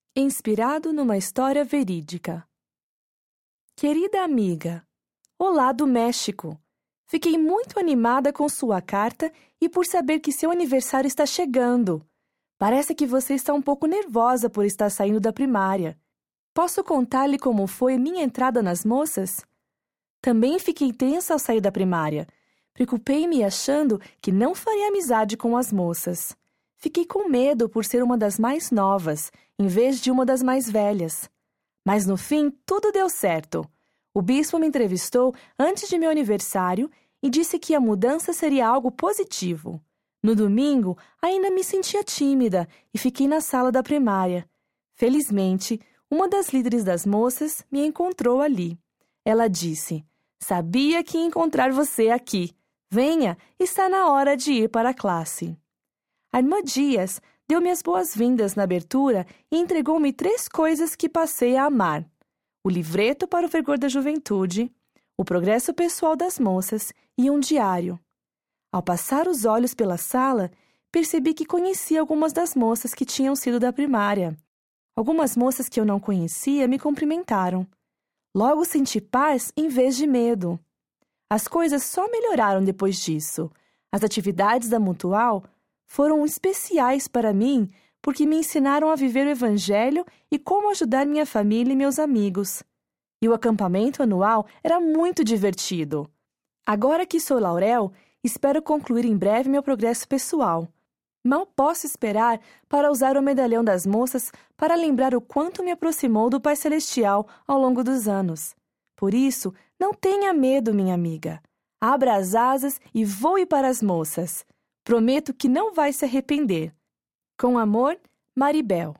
Inspirado numa história verídica. Querida amiga, olá do México! Fiquei muito animada com sua carta e por saber que seu aniversário está chegando. Parece que você está um pouco nervosa por estar saindo da primária. Posso contar-lhe como foi minha entrada nas moças? Também fiquei tensa ao sair da primária. Preocupei-me achando que não faria amizade com as moças. Fiquei com medo por ser uma das mais novas, em vez de uma das mais velhas. Mas no fim, tudo deu certo. O bispo me entrevistou antes de meu aniversário e disse que a mudança seria algo positivo. No domingo, ainda me sentia tímida e fiquei na sala da primária. Felizmente, uma das líderes das moças me encontrou ali. Ela disse: "Sabia que ia encontrar você aqui. Venha, está na hora de ir para a classe." A irmã Dias deu-me as boas-vindas na abertura e entregou-me 3 coisas que passei a amar: o livreto para o fervor da juventude, o progresso pessoal das moças e um diário. Ao passar os olhos pela sala, percebi que conhecia algumas das moças que tinham sido da primária. Algumas moças que eu não conhecia me cumprimentaram. Logo senti paz em vez de medo. As coisas só melhoraram depois disso. As atividades da Mutual foram especiais para mim porque me ensinaram a viver o Evangelho e como ajudar minha família e meus amigos. E o acampamento anual era muito divertido. Agora que sou Laurel, espero concluir em breve meu progresso pessoal. Mal posso esperar para usar o medalhão das moças para lembrar o quanto me aproximou do Pai Celestial ao longo dos anos. Por isso, não tenha medo, minha amiga. Abra as asas e voe para as moças. Prometo que não vai se arrepender. Com amor, Maribel.